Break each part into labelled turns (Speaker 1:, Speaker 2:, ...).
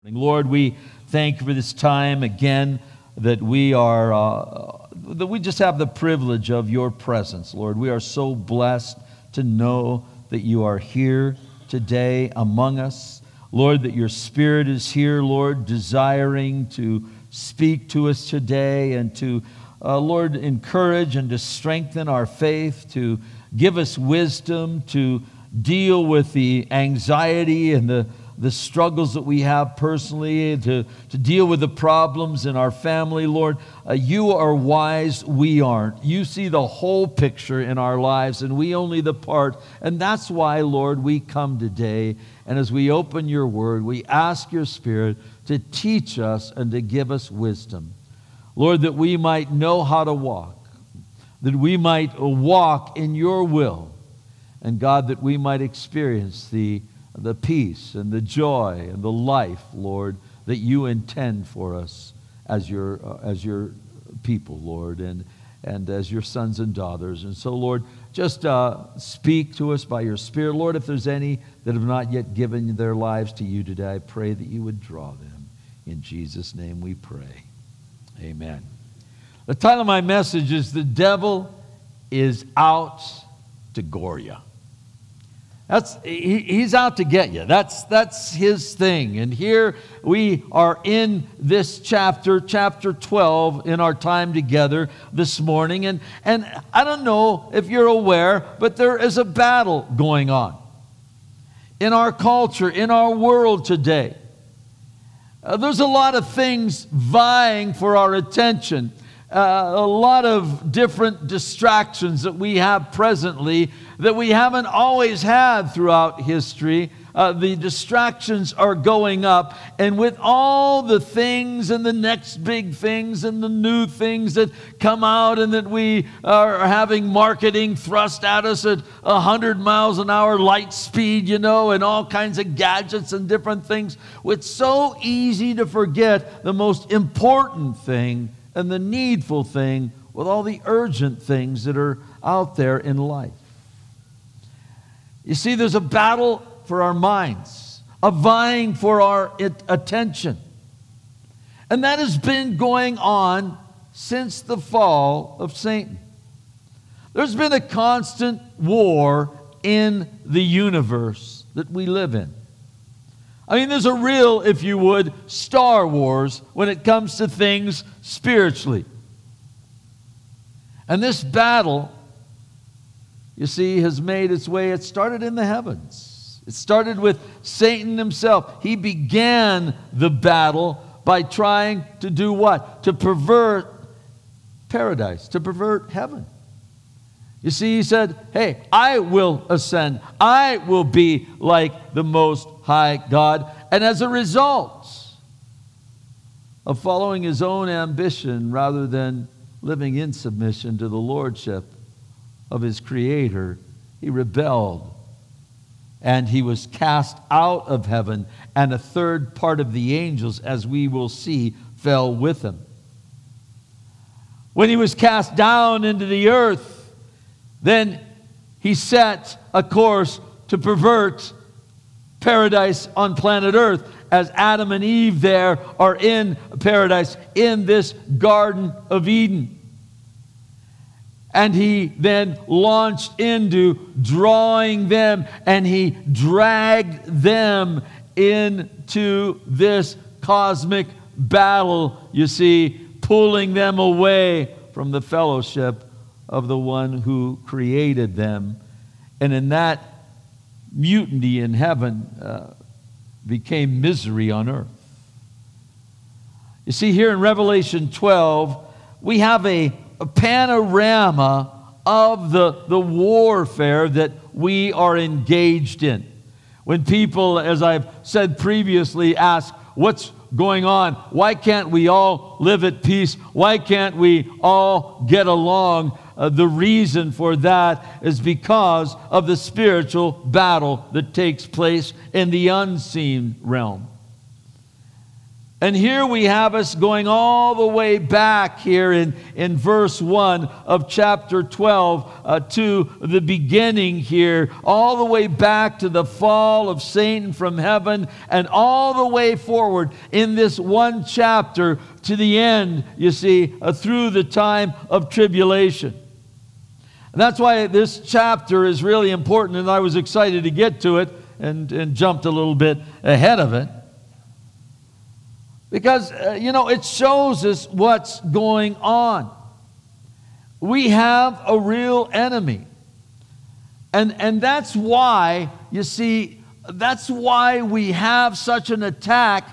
Speaker 1: Lord, we thank you for this time again that we just have the privilege of your presence, Lord. We are so blessed to know that you are here today among us. Lord, that your Spirit is here, Lord, desiring to speak to us today and to, Lord, encourage and to strengthen our faith, to give us wisdom, to deal with the anxiety and the struggles that we have personally, to deal with the problems in our family, Lord. You are wise, we aren't. You see the whole picture in our lives, and we only the part. And that's why, Lord, we come today, and as we open your word, we ask your Spirit to teach us and to give us wisdom. Lord, that we might know how to walk, that we might walk in your will, and God, that we might experience the peace and the joy and the life, Lord, that you intend for us as your people, Lord, and as your sons and daughters. And so, Lord, just speak to us by your Spirit. Lord, if there's any that have not yet given their lives to you today, I pray that you would draw them. In Jesus' name we pray. Amen. The title of my message is "The Devil is Out to Gore Ya." He's out to get you. That's his thing. And here we are in this chapter 12, in our time together this morning. And I don't know if you're aware, but there is a battle going on in our culture, in our world today. There's a lot of things vying for our attention. A lot of different distractions that we have presently that we haven't always had throughout history. The distractions are going up, and with all the things and the next big things and the new things that come out and that we are having marketing thrust at us at 100 miles an hour light speed, and all kinds of gadgets and different things, it's so easy to forget the most important thing and the needful thing with all the urgent things that are out there in life. You see, there's a battle for our minds, a vying for our attention. And that has been going on since the fall of Satan. There's been a constant war in the universe that we live in. I mean, there's a real, if you would, Star Wars when it comes to things spiritually. And this battle, you see, has made its way. It started in the heavens. It started with Satan himself. He began the battle by trying to do what? To pervert paradise, to pervert heaven. You see, he said, hey, I will ascend. I will be like the Most High God. And as a result of following his own ambition rather than living in submission to the lordship of his Creator, he rebelled. And he was cast out of heaven, and a third part of the angels, as we will see, fell with him. When he was cast down into the earth, then he set a course to pervert paradise on planet Earth, as Adam and Eve there are in paradise, in this Garden of Eden. And he then launched into drawing them, and he dragged them into this cosmic battle, you see, pulling them away from the fellowship of the one who created them. And in that, mutiny in heaven became misery on earth. You see, here in Revelation 12, we have a panorama of the warfare that we are engaged in. When people, as I've said previously, ask, what's going on? Why can't we all live at peace? Why can't we all get along? The reason for that is because of the spiritual battle that takes place in the unseen realm. And here we have us going all the way back here in verse 1 of chapter 12 to the beginning here, all the way back to the fall of Satan from heaven, and all the way forward in this one chapter to the end, you see, through the time of tribulation. And that's why this chapter is really important, and I was excited to get to it and jumped a little bit ahead of it. Because, it shows us what's going on. We have a real enemy. And that's why, you see, that's why we have such an attack.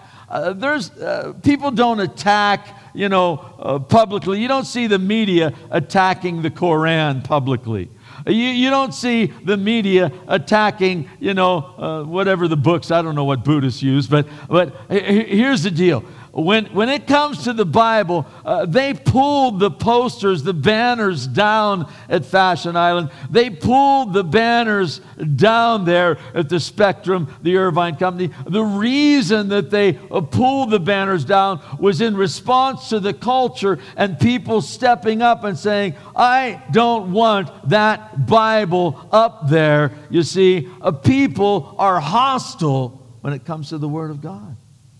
Speaker 1: People don't attack, publicly. You don't see the media attacking the Koran publicly. You don't see the media attacking, whatever the books, I don't know what Buddhists use, but here's the deal. When it comes to the Bible, they pulled the posters, the banners down at Fashion Island. They pulled the banners down there at the Spectrum, the Irvine Company. The reason that they pulled the banners down was in response to the culture and people stepping up and saying, I don't want that Bible up there. You see, people are hostile when it comes to the Word of God.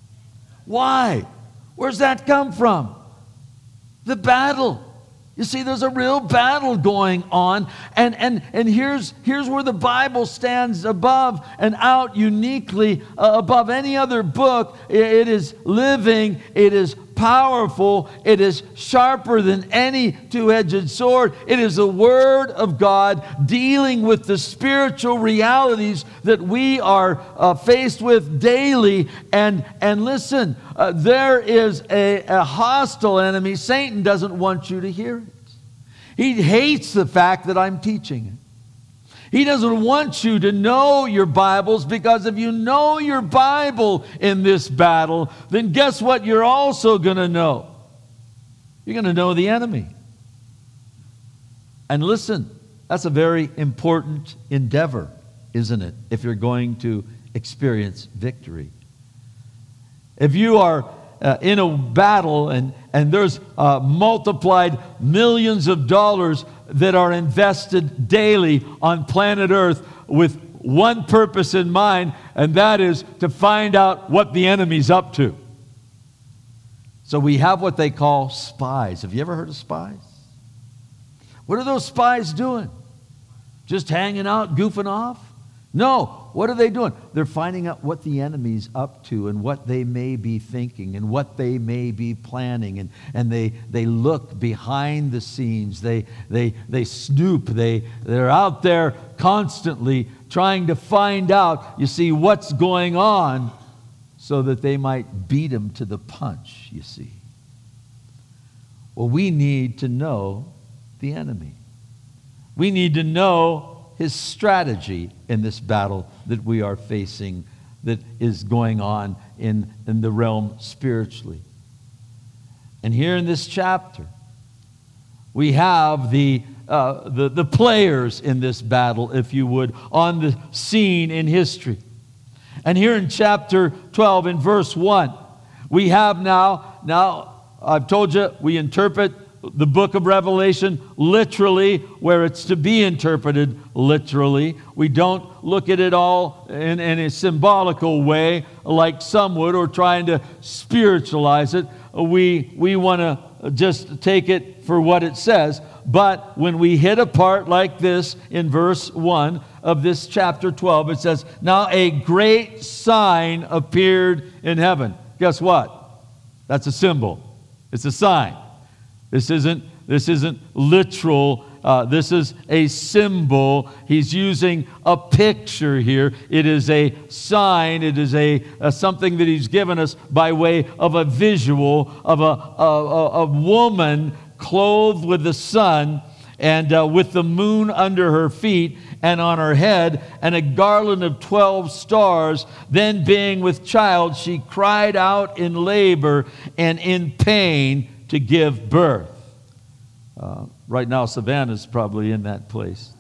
Speaker 1: Why? Where's that come from? The battle. You see, there's a real battle going on. And here's where the Bible stands above and out uniquely above any other book. It is living. It is powerful. It is sharper than any two-edged sword. It is the Word of God dealing with the spiritual realities that we are faced with daily. And listen, there is a hostile enemy. Satan doesn't want you to hear it. He hates the fact that I'm teaching it. He doesn't want you to know your Bibles, because if you know your Bible in this battle, then guess what you're also going to know? You're going to know the enemy. And listen, that's a very important endeavor, isn't it, if you're going to experience victory. If you are in a battle and there's multiplied millions of dollars that are invested daily on planet Earth with one purpose in mind, and that is to find out what the enemy's up to. So we have what they call spies. Have you ever heard of spies? What are those spies doing? Just hanging out, goofing off? No. What are they doing? They're finding out what the enemy's up to and what they may be thinking and what they may be planning. And they look behind the scenes. They snoop. They're out there constantly trying to find out, you see, what's going on so that they might beat him to the punch, you see. Well, we need to know the enemy. We need to know his strategy in this battle that we are facing, that is going on in the realm spiritually. And here in this chapter, we have the players in this battle, if you would, on the scene in history. And here in chapter 12, in verse 1, we have now I've told you, we interpret the book of Revelation literally, where it's to be interpreted literally. We don't look at it all in a symbolical way like some would, or trying to spiritualize it. We want to just take it for what it says. But when we hit a part like this in verse 1 of this chapter 12, it says, now a great sign appeared in heaven. Guess what? That's a symbol. It's a sign. This isn't literal. This is a symbol. He's using a picture here. It is a sign. It is a something that he's given us by way of a visual of a woman clothed with the sun and with the moon under her feet and on her head, and a garland of 12 stars. Then being with child, she cried out in labor and in pain to give birth. Right now, Savannah's probably in that place.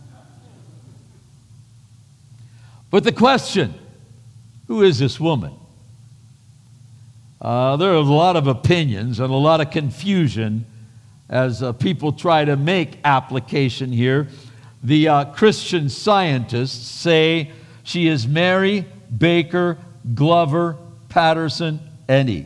Speaker 1: But the question, who is this woman? There are a lot of opinions and a lot of confusion as people try to make application here. The Christian scientists say she is Mary Baker Glover Patterson Eddy,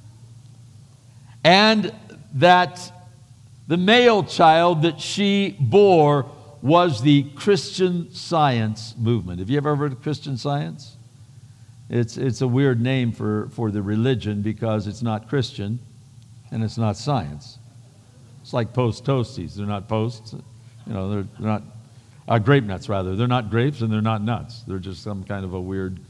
Speaker 1: and that the male child that she bore was the Christian Science movement. Have you ever heard of Christian Science? It's a weird name for the religion because it's not Christian and it's not science. It's like post toasties. They're not posts. They're not grape nuts, rather. They're not grapes and they're not nuts. They're just some kind of a weird,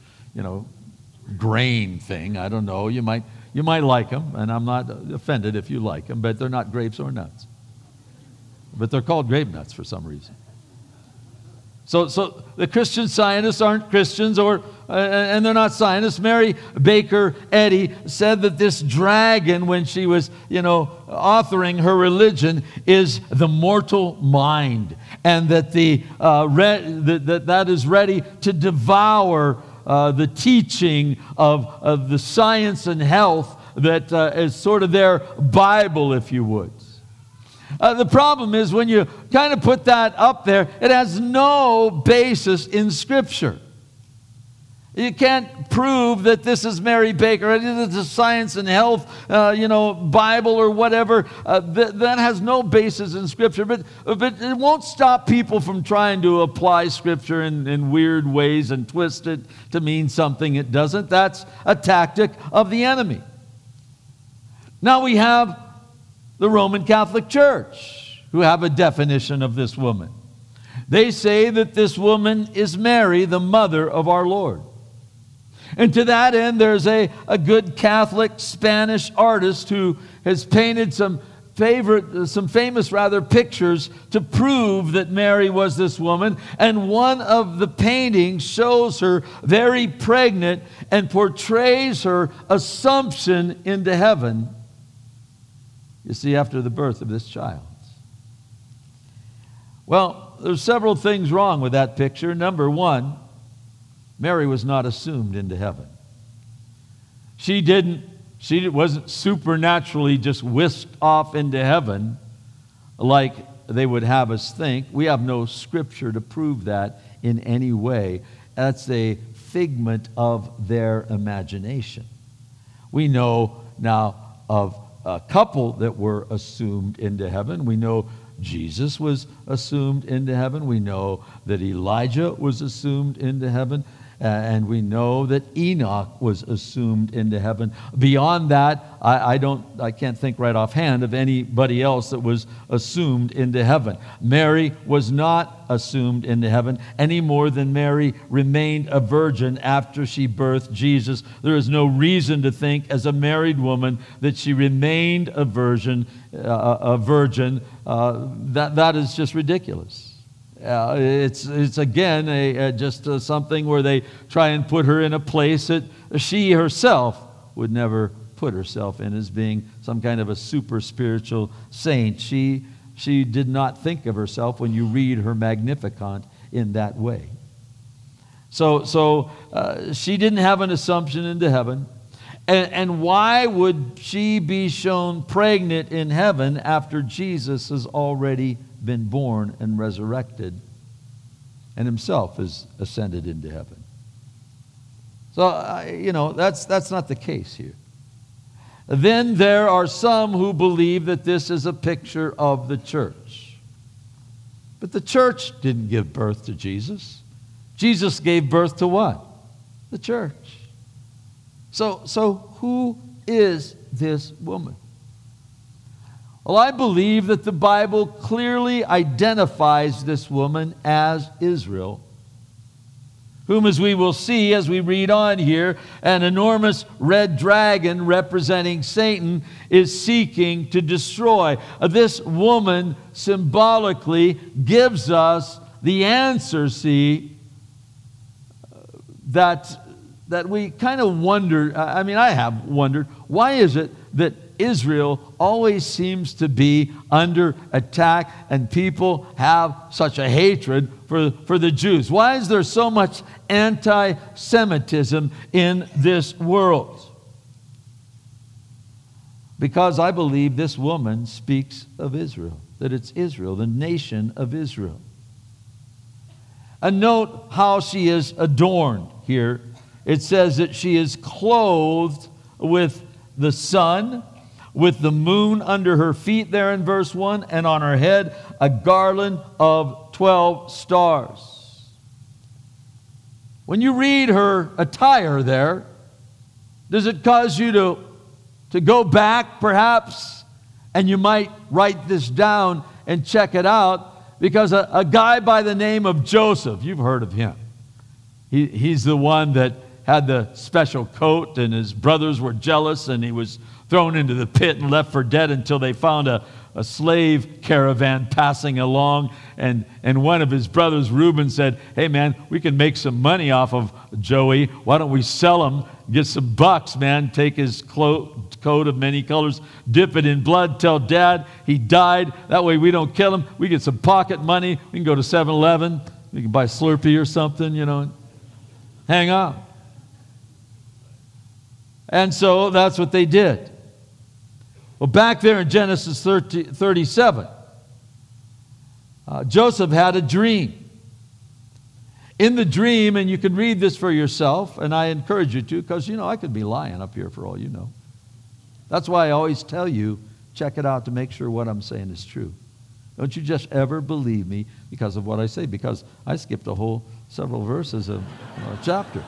Speaker 1: grain thing. I don't know. You might like them, and I'm not offended if you like them, but they're not grapes or nuts. But they're called grape nuts for some reason. So the Christian scientists aren't Christians, and they're not scientists. Mary Baker Eddy said that this dragon, when she was, authoring her religion, is the mortal mind, and that that is ready to devour the teaching of the science and health that is sort of their Bible, if you would. The problem is when you kind of put that up there, it has no basis in Scripture. You can't prove that this is Mary Baker. It's a science and health, Bible or whatever. That has no basis in Scripture. But it won't stop people from trying to apply Scripture in weird ways and twist it to mean something it doesn't. That's a tactic of the enemy. Now we have the Roman Catholic Church, who have a definition of this woman. They say that this woman is Mary, the mother of our Lord. And to that end, there's a good Catholic Spanish artist who has painted some famous pictures to prove that Mary was this woman. And one of the paintings shows her very pregnant and portrays her assumption into heaven, you see, after the birth of this child. Well, there's several things wrong with that picture. Number one, Mary was not assumed into heaven. She wasn't supernaturally just whisked off into heaven like they would have us think. We have no Scripture to prove that in any way. That's a figment of their imagination. We know now of a couple that were assumed into heaven. We know Jesus was assumed into heaven. We know that Elijah was assumed into heaven. And we know that Enoch was assumed into heaven. Beyond that, I can't think right offhand of anybody else that was assumed into heaven. Mary was not assumed into heaven any more than Mary remained a virgin after she birthed Jesus. There is no reason to think, as a married woman, that she remained a virgin. That is just ridiculous. It's again just something where they try and put her in a place that she herself would never put herself in, as being some kind of a super spiritual saint. She did not think of herself, when you read her Magnificat, in that way. So she didn't have an assumption into heaven. And why would she be shown pregnant in heaven after Jesus has already been born and resurrected and himself has ascended into heaven? So, that's not the case here. Then there are some who believe that this is a picture of the church. But the church didn't give birth to Jesus. Jesus gave birth to what? The church. So who is this woman? Well, I believe that the Bible clearly identifies this woman as Israel, whom, as we will see as we read on here, an enormous red dragon representing Satan is seeking to destroy. This woman symbolically gives us the answer, that we kind of wonder. I have wondered, why is it that Israel always seems to be under attack and people have such a hatred for the Jews? Why is there so much anti-Semitism in this world? because I believe this woman speaks of Israel, that it's Israel, the nation of Israel. And note how she is adorned here. It says that she is clothed with the sun, with the moon under her feet there in verse 1, and on her head a garland of 12 stars. When you read her attire there, does it cause you to go back perhaps, and you might write this down and check it out? Because a guy by the name of Joseph, you've heard of him. He's the one that had the special coat, and his brothers were jealous, and he was thrown into the pit and left for dead until they found a slave caravan passing along. And one of his brothers, Reuben, said, "Hey man, we can make some money off of Joey. Why don't we sell him, get some bucks, man, take his coat of many colors, dip it in blood, tell Dad he died. That way we don't kill him. We get some pocket money. We can go to 7-Eleven. We can buy Slurpee or something, and hang out." And so that's what they did. Well, back there in Genesis 37, Joseph had a dream. In the dream, and you can read this for yourself, and I encourage you to, because, I could be lying up here for all you know. That's why I always tell you, check it out to make sure what I'm saying is true. Don't you just ever believe me because of what I say, because I skipped several verses of a chapter.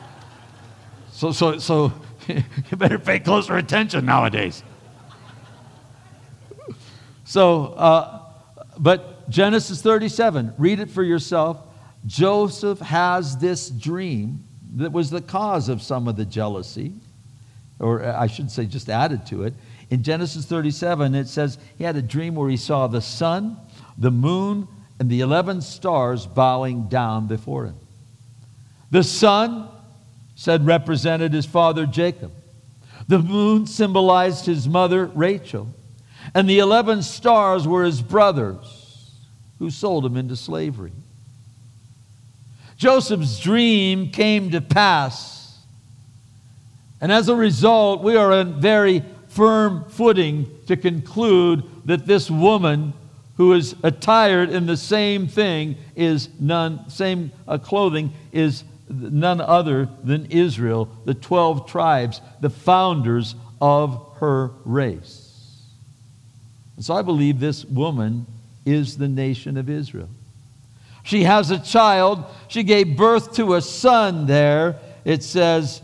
Speaker 1: So you better pay closer attention nowadays. But Genesis 37, read it for yourself. Joseph has this dream that was the cause of some of the jealousy, or I should say just added to it. In Genesis 37, it says he had a dream where he saw the sun, the moon, and the 11 stars bowing down before him. The sun, said, represented his father Jacob. The moon symbolized his mother Rachel. And the 11 stars were his brothers who sold him into slavery. Joseph's dream came to pass. And as a result, we are on very firm footing to conclude that this woman who is attired in the same thing same clothing is none other than Israel, the 12 tribes, the founders of her race. And so I believe this woman is the nation of Israel. She has a child. She gave birth to a son there. It says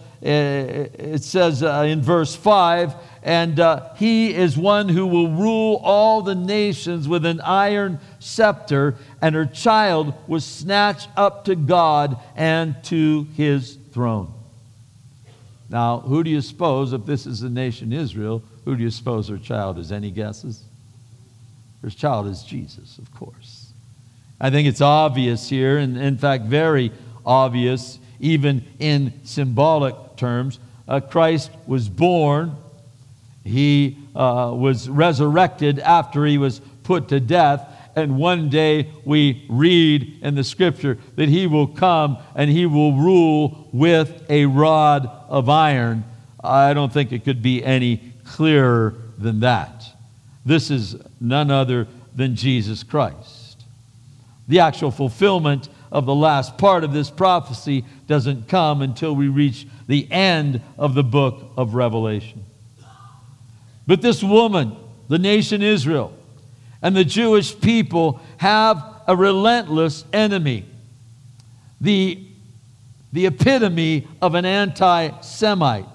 Speaker 1: in verse 5, and he is one who will rule all the nations with an iron scepter, and her child was snatched up to God and to his throne. Now, who do you suppose, if this is the nation Israel, who do you suppose her child is? Any guesses? Her child is Jesus, of course. I think it's obvious here, and in fact very obvious, even in symbolic terms. Christ was born. He was resurrected after he was put to death. And one day we read in the scripture that he will come and he will rule with a rod of iron. I don't think it could be any clearer than that. This is none other than Jesus Christ. The actual fulfillment of the last part of this prophecy doesn't come until we reach the end of the book of Revelation. But this woman, the nation Israel, and the Jewish people have a relentless enemy. The epitome of an anti-Semite.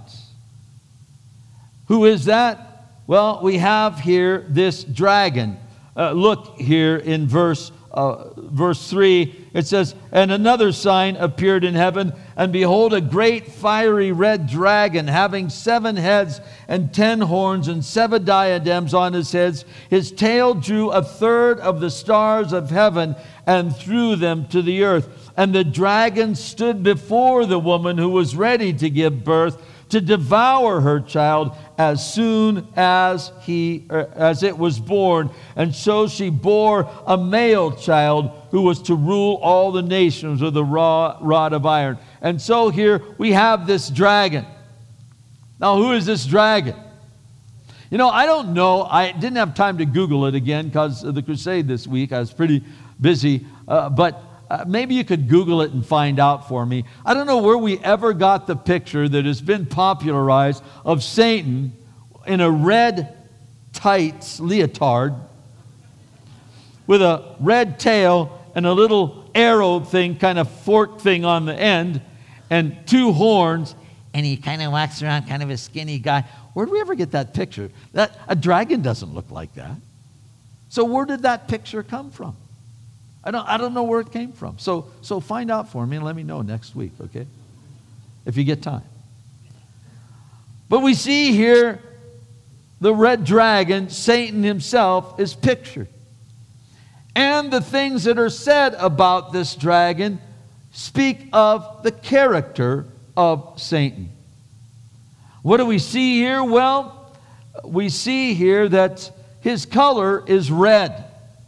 Speaker 1: Who is that? Well, we have here this dragon. Look here in verse 3. It says, and another sign appeared in heaven, and behold, a great fiery red dragon, having 7 heads and 10 horns and 7 diadems on his heads. His tail drew 1/3 of the stars of heaven and threw them to the earth. And the dragon stood before the woman who was ready to give birth, to devour her child as soon as it was born. And so she bore a male child who was to rule all the nations with a rod of iron. And so here we have this dragon. Now, who is this dragon? I don't know. I didn't have time to Google it again because of the crusade this week. I was pretty busy. But maybe you could Google it and find out for me. I don't know where we ever got the picture that has been popularized of Satan in a red tights leotard with a red tail and a little arrow thing, kind of fork thing on the end, and two horns, and he kind of walks around kind of a skinny guy. Where did we ever get that picture? A dragon doesn't look like that. So where did that picture come from? I don't know where it came from. So find out for me and let me know next week, okay? If you get time. But we see here the red dragon, Satan himself, is pictured. And the things that are said about this dragon speak of the character of Satan. What do we see here? Well, we see here that his color is red.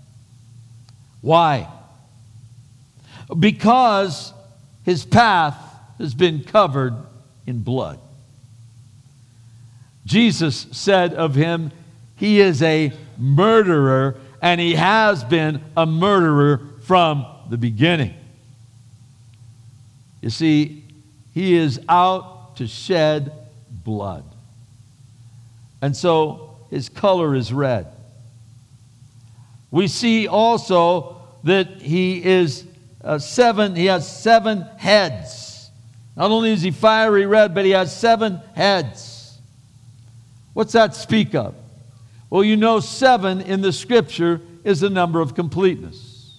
Speaker 1: Why? Because his path has been covered in blood. Jesus said of him, he is a murderer, and he has been a murderer from the beginning. You see, he is out to shed blood. And so his color is red. We see also that he has 7 heads. Not only is he fiery red, but he has 7 heads. What's that speak of? Well, 7 in the Scripture is the number of completeness.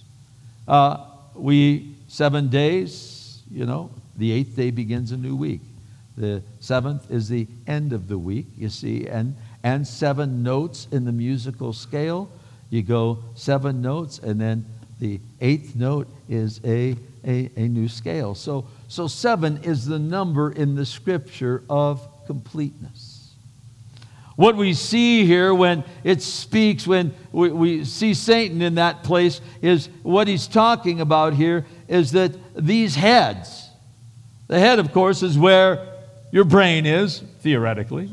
Speaker 1: 7 days, the 8th day begins a new week. The 7th is the end of the week, you see, and 7 notes in the musical scale. You go 7 notes, and then the 8th note is a new scale. So 7 is the number in the Scripture of completeness. What we see here when it speaks, when we see Satan in that place, is what he's talking about here is that these heads, the head, of course, is where your brain is, theoretically.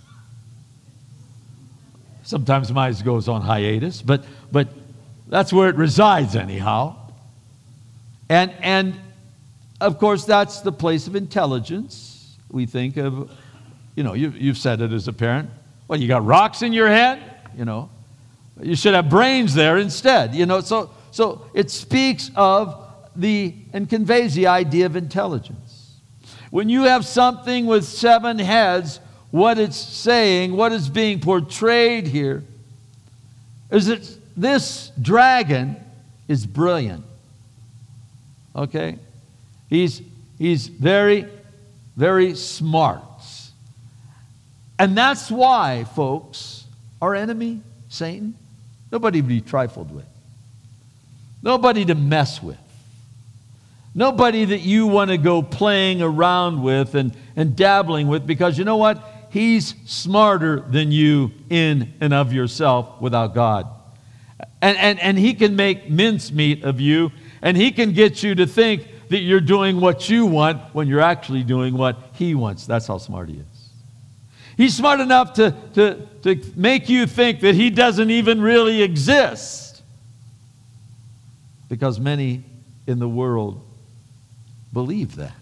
Speaker 1: Sometimes mine goes on hiatus, but that's where it resides anyhow. And of course, that's the place of intelligence. We think of, you've said it as a parent. Well, you got rocks in your head? You should have brains there instead. So it speaks of and conveys the idea of intelligence. When you have something with 7 heads, what it's saying, what is being portrayed here, is that this dragon is brilliant. Okay? He's very, very smart. And that's why, folks, our enemy, Satan, nobody to be trifled with. Nobody to mess with. Nobody that you want to go playing around with and dabbling with, because you know what? He's smarter than you in and of yourself without God. And he can make mincemeat of you, and he can get you to think that you're doing what you want when you're actually doing what he wants. That's how smart he is. He's smart enough to make you think that he doesn't even really exist, because many in the world believe that.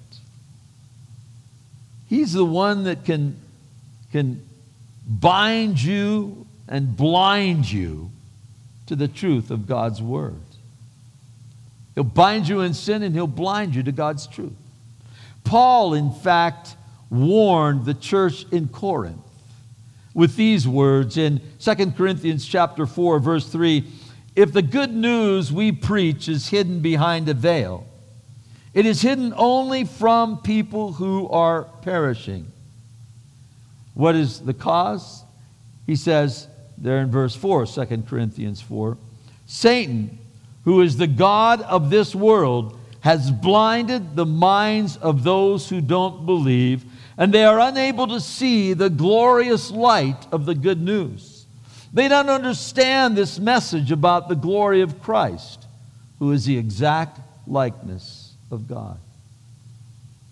Speaker 1: He's the one that can bind you and blind you to the truth of God's Word. He'll bind you in sin and he'll blind you to God's truth. Paul, in fact, warned the church in Corinth with these words in 2 Corinthians chapter 4, verse 3, "If the good news we preach is hidden behind a veil, it is hidden only from people who are perishing." What is the cause? He says there in verse 4, 2 Corinthians 4, "Satan, who is the god of this world, has blinded the minds of those who don't believe, and they are unable to see the glorious light of the good news. They don't understand this message about the glory of Christ, who is the exact likeness of God."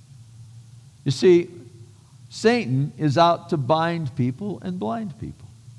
Speaker 1: You see, Satan is out to bind people and blind people.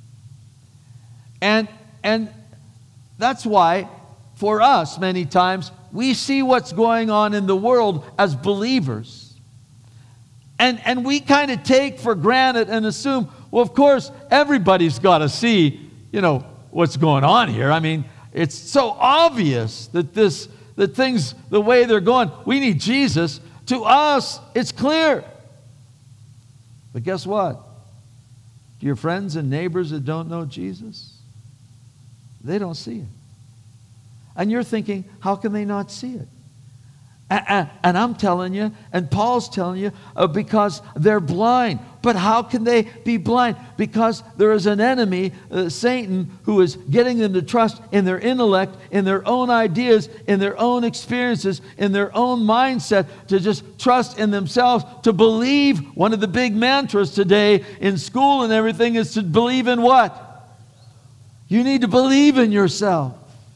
Speaker 1: And that's why, for us, many times, we see what's going on in the world as believers. And we kind of take for granted and assume, well, of course, everybody's got to see, what's going on here. I mean, it's so obvious that things, the way they're going, we need Jesus. To us, it's clear. But guess what? To your friends and neighbors that don't know Jesus, they don't see it. And you're thinking, how can they not see it? And I'm telling you, and Paul's telling you, because they're blind. But how can they be blind? Because there is an enemy, Satan, who is getting them to trust in their intellect, in their own ideas, in their own experiences, in their own mindset, to just trust in themselves, to believe. One of the big mantras today in school and everything is to believe in what? You need to believe in yourself.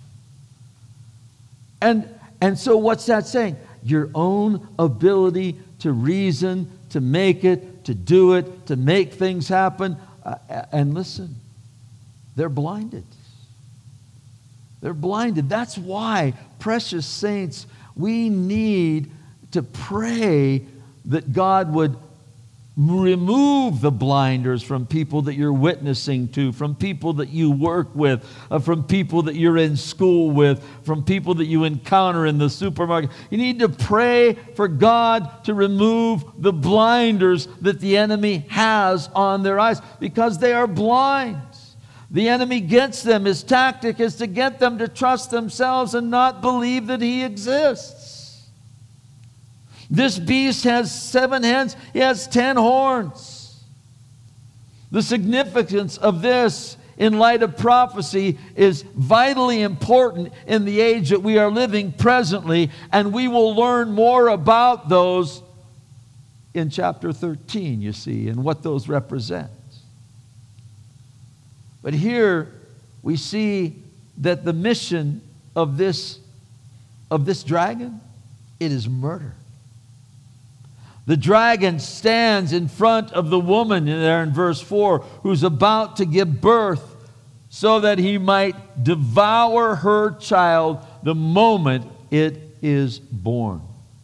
Speaker 1: And so what's that saying? Your own ability to reason, to make it, to do it, to make things happen. And listen, they're blinded. They're blinded. That's why, precious saints, we need to pray that God would remove the blinders from people that you're witnessing to, from people that you work with, from people that you're in school with, from people that you encounter in the supermarket. You need to pray for God to remove the blinders that the enemy has on their eyes, because they are blind. The enemy gets them. His tactic is to get them to trust themselves and not believe that he exists. This beast has 7 heads. He has 10 horns. The significance of this in light of prophecy is vitally important in the age that we are living presently, and we will learn more about those in chapter 13, you see, and what those represent. But here we see that the mission of this dragon, it is murder. The dragon stands in front of the woman there in verse 4, who's about to give birth, so that he might devour her child the moment it is born.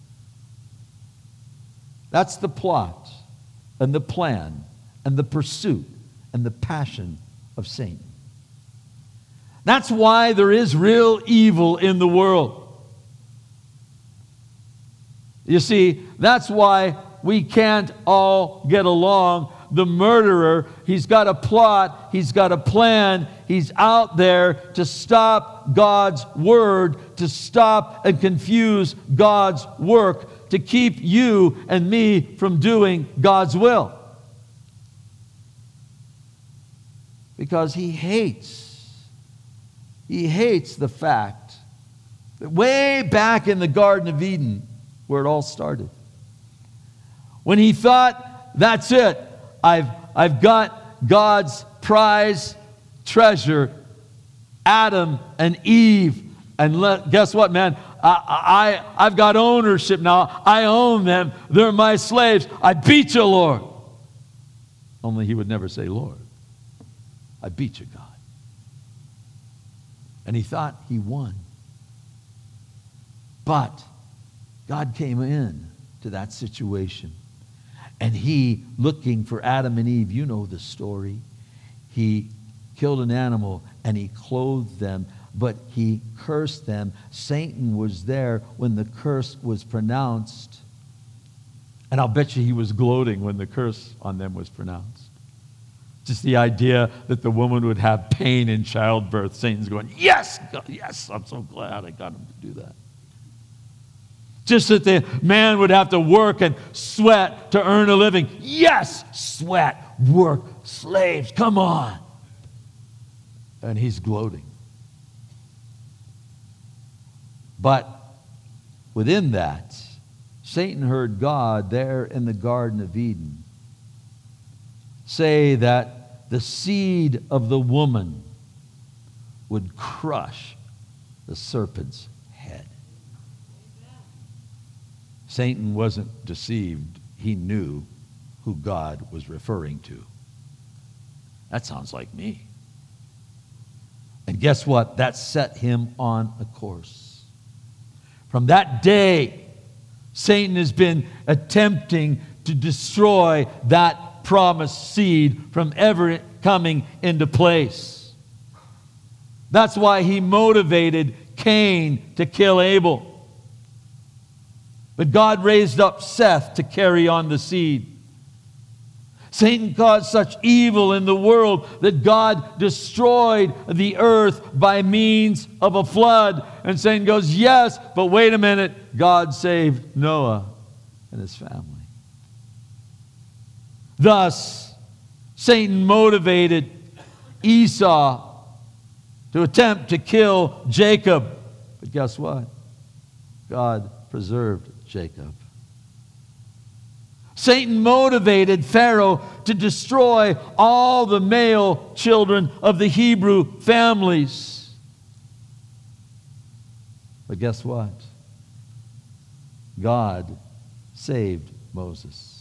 Speaker 1: That's the plot and the plan and the pursuit and the passion of Satan. That's why there is real evil in the world. You see, that's why we can't all get along. The murderer, he's got a plot, he's got a plan, he's out there to stop God's word, to stop and confuse God's work, to keep you and me from doing God's will. Because he hates the fact that way back in the Garden of Eden, where it all started, when he thought, that's it, I've got God's prize treasure, Adam and Eve, and guess what, man? I've got ownership now. I own them. They're my slaves. I beat you, Lord. Only he would never say, Lord, I beat you, God. And he thought he won. But God came in to that situation. And he, looking for Adam and Eve, you know the story. He killed an animal and he clothed them, but he cursed them. Satan was there when the curse was pronounced. And I'll bet you he was gloating when the curse on them was pronounced. Just the idea that the woman would have pain in childbirth. Satan's going, yes, God, yes, I'm so glad I got him to do that. Just that the man would have to work and sweat to earn a living. Yes, sweat, work, slaves, come on. And he's gloating. But within that, Satan heard God there in the Garden of Eden say that the seed of the woman would crush the serpent's head. Satan wasn't deceived. He knew who God was referring to. That sounds like me. And guess what? That set him on a course. From that day, Satan has been attempting to destroy that promised seed from ever coming into place. That's why he motivated Cain to kill Abel. But God raised up Seth to carry on the seed. Satan caused such evil in the world that God destroyed the earth by means of a flood. And Satan goes, yes, but wait a minute. God saved Noah and his family. Thus, Satan motivated Esau to attempt to kill Jacob. But guess what? God preserved Jacob. Satan motivated Pharaoh to destroy all the male children of the Hebrew families. But guess what? God saved Moses.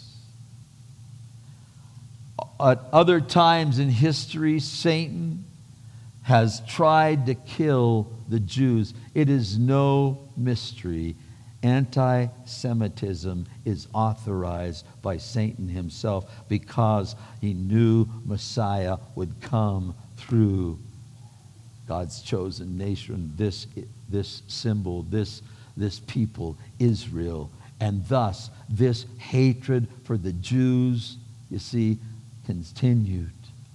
Speaker 1: At other times in history, Satan has tried to kill the Jews. It is no mystery. Anti-Semitism is authorized by Satan himself because he knew Messiah would come through God's chosen nation, this symbol, this people, Israel. And thus, this hatred for the Jews, you see, continued.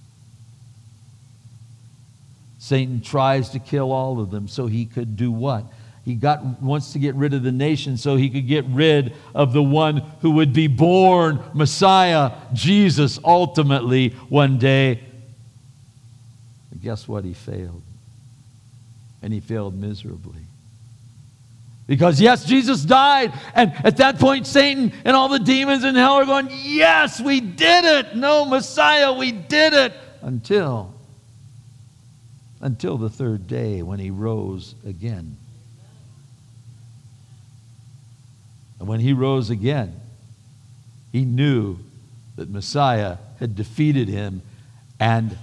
Speaker 1: Satan tries to kill all of them so he could do what? He wants to get rid of the nation so he could get rid of the one who would be born, Messiah, Jesus, ultimately one day. But guess what? He failed. And he failed miserably. Because yes, Jesus died. And at that point, Satan and all the demons in hell are going, yes, we did it. No, Messiah, we did it. Until the third day when he rose again. And when he rose again, he knew that Messiah had defeated him and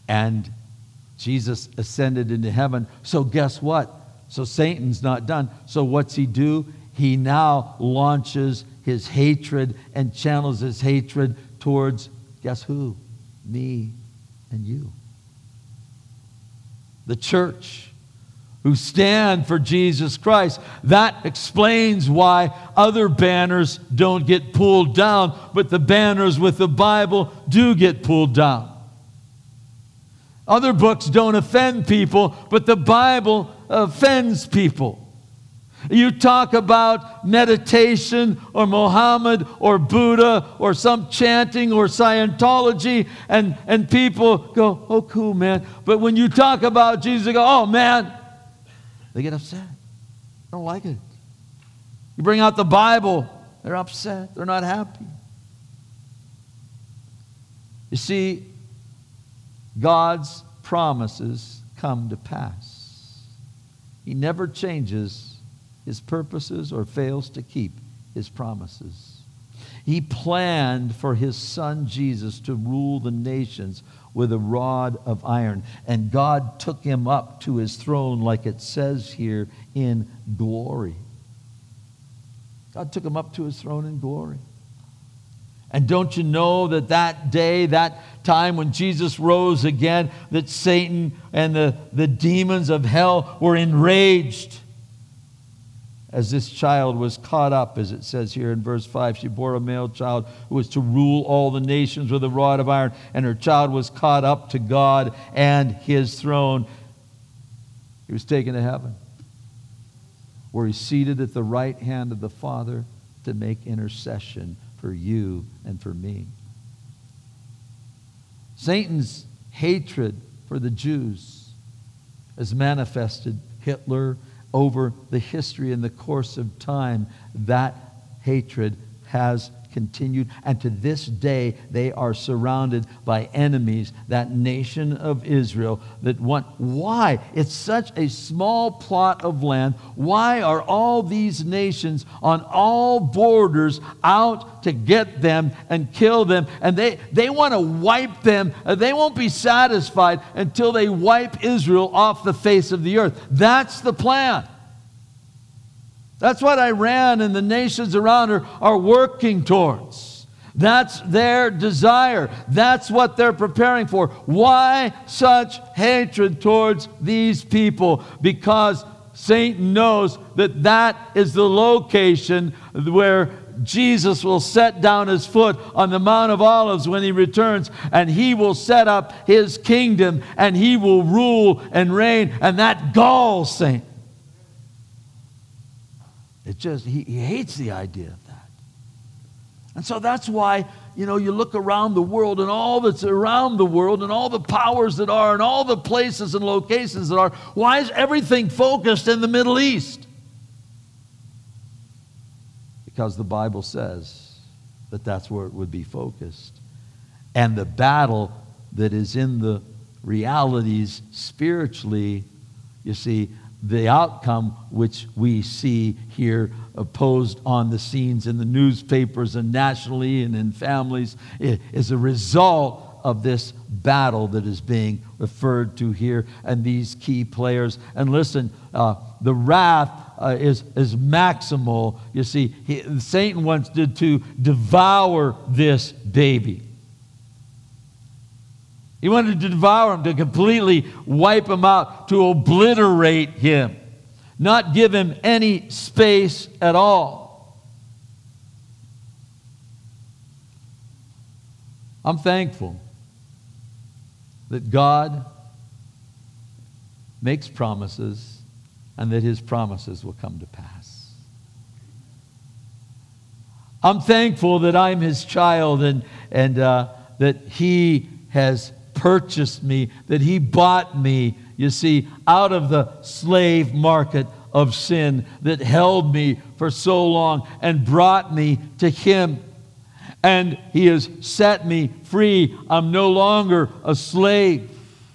Speaker 1: Jesus ascended into heaven. So guess what? So Satan's not done. So what's he do? He now launches his hatred and channels his hatred towards, guess who? Me and you. The church, who stand for Jesus Christ. That explains why other banners don't get pulled down, but the banners with the Bible do get pulled down. Other books don't offend people, but the Bible offends people. You talk about meditation or Muhammad or Buddha or some chanting or Scientology, and people go, oh, cool, man. But when you talk about Jesus, they go, oh, man. They get upset. They don't like it. You bring out the Bible, they're upset. They're not happy. You see, God's promises come to pass. He never changes his purposes or fails to keep his promises. He planned for his son Jesus to rule the nations with a rod of iron. And God took him up to his throne, like it says here, in glory. God took him up to his throne in glory. And don't you know that day, that time when Jesus rose again, that Satan and the demons of hell were enraged as this child was caught up, as it says here in verse 5. She bore a male child who was to rule all the nations with a rod of iron, and her child was caught up to God and his throne. He was taken to heaven, where he's seated at the right hand of the Father to make intercession for you and for me. Satan's hatred for the Jews has manifested. Hitler, over the history and the course of time, that hatred has continued. And to this day, they are surrounded by enemies, that nation of Israel that want. Why? It's such a small plot of land. Why are all these nations on all borders out to get them and kill them? And they want to wipe them. They won't be satisfied until they wipe Israel off the face of the earth. That's the plan. That's what Iran and the nations around her are working towards. That's their desire. That's what they're preparing for. Why such hatred towards these people? Because Satan knows that that is the location where Jesus will set down his foot on the Mount of Olives when he returns, and he will set up his kingdom, and he will rule and reign, and that galls Satan. He hates the idea of that. And so that's why, you look around the world and all that's around the world and all the powers that are and all the places and locations that are. Why is everything focused in the Middle East? Because the Bible says that that's where it would be focused. And the battle that is in the realities spiritually, you see, the outcome which we see here opposed on the scenes in the newspapers and nationally and in families is a result of this battle that is being referred to here and these key players. And listen, the wrath is maximal. You see, Satan wants to devour this baby. He wanted to devour him, to completely wipe him out, to obliterate him, not give him any space at all. I'm thankful that God makes promises and that his promises will come to pass. I'm thankful that I'm his child and that he has purchased me, that he bought me, you see, out of the slave market of sin that held me for so long and brought me to him. And he has set me free. I'm no longer a slave.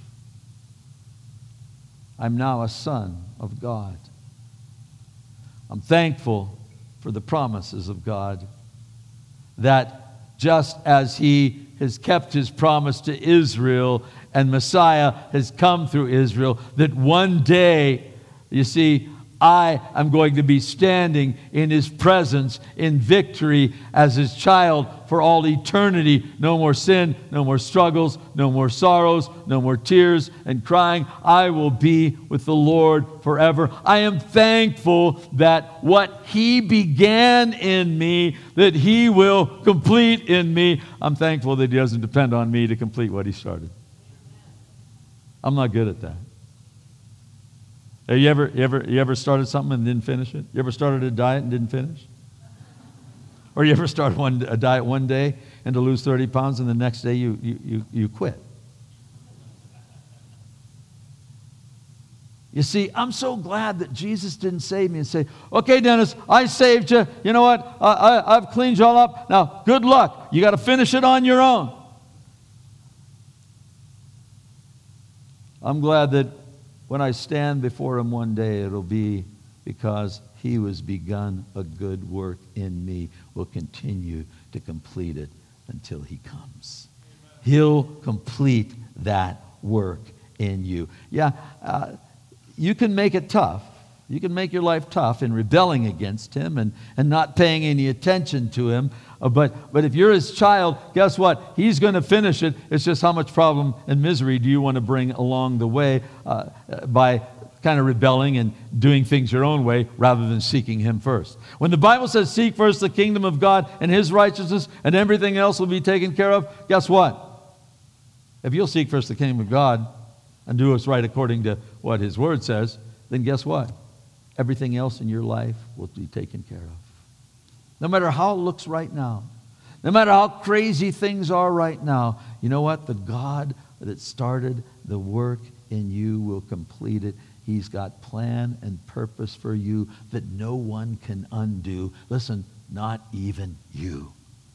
Speaker 1: I'm now a son of God. I'm thankful for the promises of God, that just as he has kept his promise to Israel and Messiah has come through Israel, that one day, you see, I am going to be standing in his presence in victory as his child for all eternity. No more sin, no more struggles, no more sorrows, no more tears and crying. I will be with the Lord forever. I am thankful that what he began in me, that he will complete in me. I'm thankful that he doesn't depend on me to complete what he started. I'm not good at that. You ever started something and didn't finish it? You ever started a diet and didn't finish? Or you ever start a diet one day and to lose 30 pounds and the next day you quit? You see, I'm so glad that Jesus didn't save me and say, okay, Dennis, I saved you. You know what? I've cleaned you all up. Now, good luck. You got to finish it on your own. I'm glad that when I stand before him one day, it'll be because he who has begun a good work in me will continue to complete it until he comes. Amen. He'll complete that work in you. Yeah, you can make it tough. You can make your life tough in rebelling against him and not paying any attention to him. But if you're his child, guess what? He's going to finish it. It's just how much problem and misery do you want to bring along the way by kind of rebelling and doing things your own way rather than seeking him first. When the Bible says seek first the kingdom of God and his righteousness and everything else will be taken care of, guess what? If you'll seek first the kingdom of God and do what's right according to what his word says, then guess what? Everything else in your life will be taken care of. No matter how it looks right now, no matter how crazy things are right now, you know what? The God that started the work in you will complete it. He's got plan and purpose for you that no one can undo. Listen, not even you.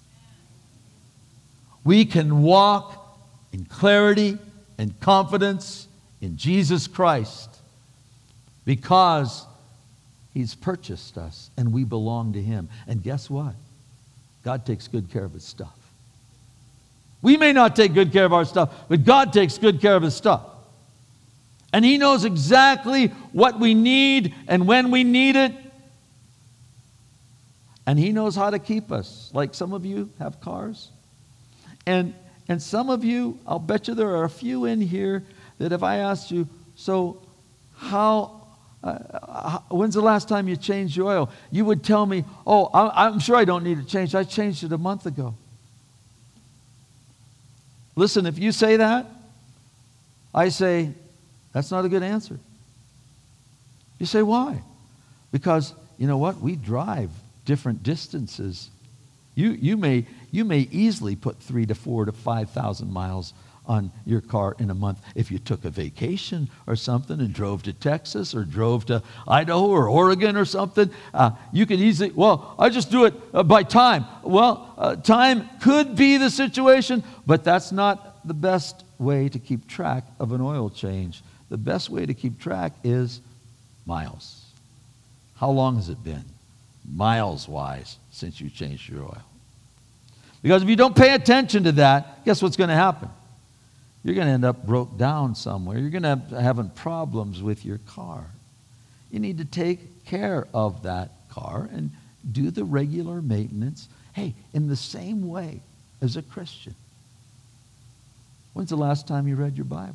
Speaker 1: We can walk in clarity and confidence in Jesus Christ because He's purchased us and we belong to Him. And guess what? God takes good care of His stuff. We may not take good care of our stuff, but God takes good care of His stuff. And He knows exactly what we need and when we need it. And He knows how to keep us. Like some of you have cars. And some of you, I'll bet you there are a few in here that if I asked you, so when's the last time you changed your oil? You would tell me, oh, I'm sure I don't need it changed. I changed it a month ago. Listen, if you say that, I say, that's not a good answer. You say, why? Because, you know what? We drive different distances. You may easily put 3,000 to 4,000 to 5,000 miles on your car in a month if you took a vacation or something and drove to Texas or drove to Idaho or Oregon or something. You could easily, well, I just do it by time. Well, time could be the situation, but that's not the best way to keep track of an oil change. The best way to keep track is miles. How long has it been, miles-wise, since you changed your oil? Because if you don't pay attention to that, guess what's going to happen? You're going to end up broke down somewhere. You're going to have having problems with your car. You need to take care of that car and do the regular maintenance. Hey, in the same way as a Christian. When's the last time you read your Bible?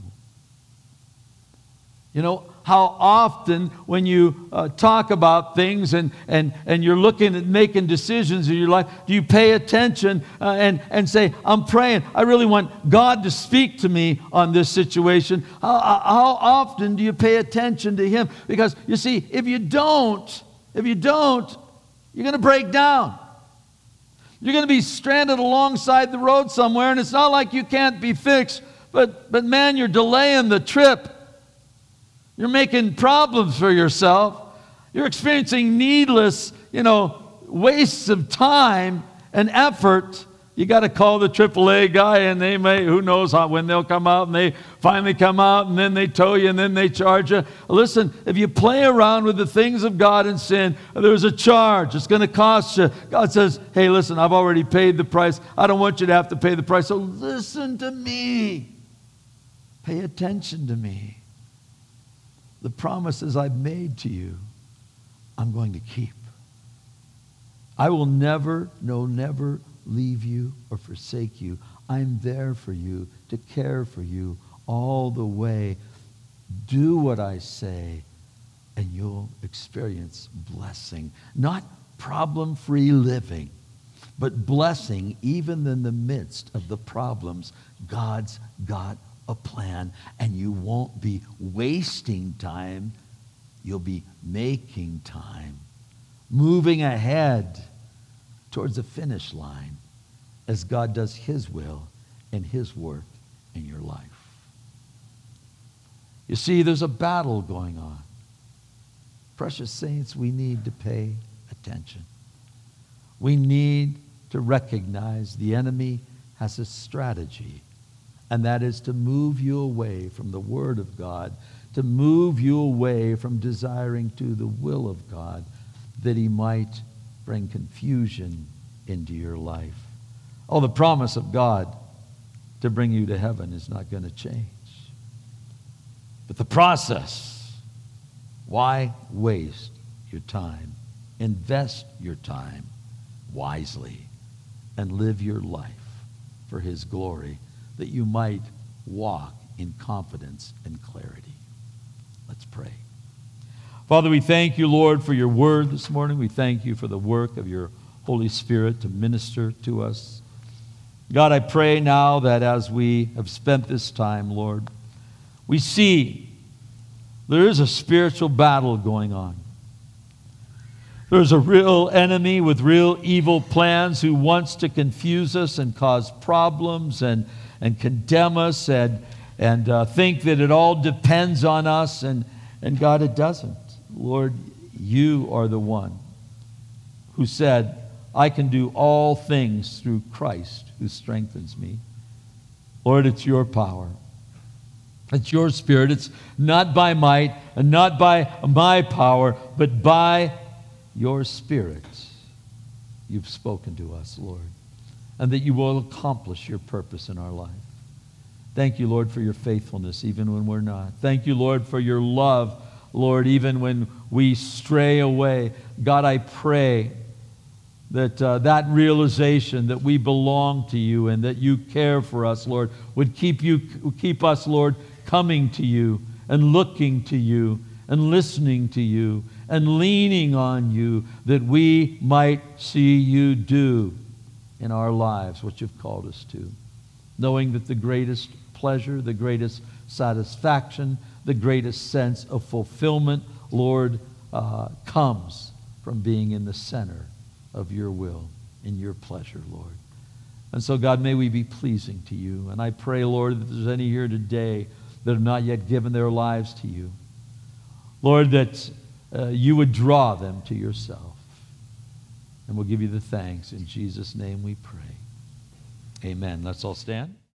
Speaker 1: You know, how often when you talk about things and you're looking at making decisions in your life, do you pay attention and say, I'm praying. I really want God to speak to me on this situation. How often do you pay attention to Him? Because, you see, if you don't, you're going to break down. You're going to be stranded alongside the road somewhere, and it's not like you can't be fixed, but man, you're delaying the trip. You're making problems for yourself. You're experiencing needless, wastes of time and effort. You got to call the AAA guy, and they may, who knows when they'll come out, and they finally come out, and then they tow you, and then they charge you. Listen, if you play around with the things of God and sin, there's a charge. It's going to cost you. God says, hey, listen, I've already paid the price. I don't want you to have to pay the price. So listen to me. Pay attention to me. The promises I've made to you, I'm going to keep. I will never leave you or forsake you. I'm there for you, to care for you all the way. Do what I say, and you'll experience blessing. Not problem-free living, but blessing even in the midst of the problems. God's got a plan, and you won't be wasting time. You'll be making time, moving ahead towards the finish line as God does His will and His work in your life. You see, there's a battle going on. Precious saints, we need to pay attention. We need to recognize the enemy has a strategy, and that is to move you away from the Word of God, to move you away from desiring to the will of God, that he might bring confusion into your life. Oh, the promise of God to bring you to heaven is not going to change. But the process, why waste your time? Invest your time wisely and live your life for His glory, that you might walk in confidence and clarity. Let's pray. Father, we thank you, Lord, for your word this morning. We thank you for the work of your Holy Spirit to minister to us. God, I pray now that as we have spent this time, Lord, we see there is a spiritual battle going on. There's a real enemy with real evil plans who wants to confuse us and cause problems and condemn us and think that it all depends on us. And God, it doesn't. Lord, you are the one who said, I can do all things through Christ who strengthens me. Lord, it's your power. It's your Spirit. It's not by might and not by my power, but by your Spirit. You've spoken to us, Lord, and that you will accomplish your purpose in our life. Thank you, Lord, for your faithfulness, even when we're not. Thank you, Lord, for your love, Lord, even when we stray away. God, I pray that that realization that we belong to you and that you care for us, Lord, would keep us, Lord, coming to you and looking to you and listening to you and leaning on you, that we might see you do in our lives what you've called us to, knowing that the greatest pleasure, the greatest satisfaction, the greatest sense of fulfillment, Lord, comes from being in the center of your will, in your pleasure, Lord. And so, God, may we be pleasing to you. And I pray, Lord, that there's any here today that have not yet given their lives to you, Lord, that you would draw them to yourself. And we'll give you the thanks. In Jesus' name we pray. Amen. Let's all stand.